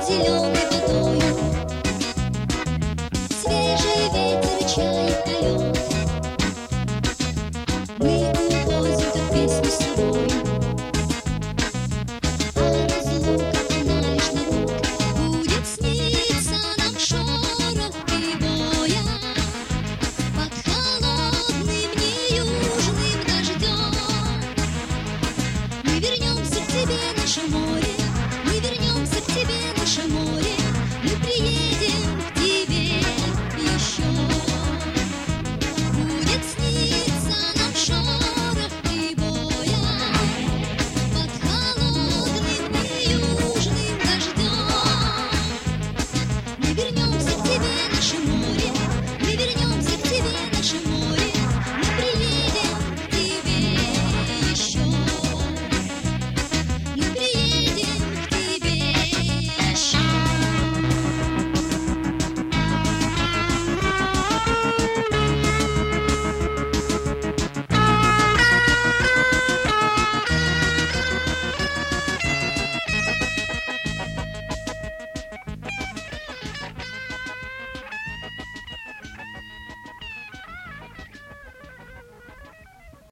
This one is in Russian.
зеленой водою. Свежий ветер и чает налет. Мы уходим, как песню с собой. А разлука, она лишь наука. Будет сниться нам шорох прибоя под холодным неюжным дождем. Мы вернемся к тебе, наше море. Мы вернемся к тебе, наше море.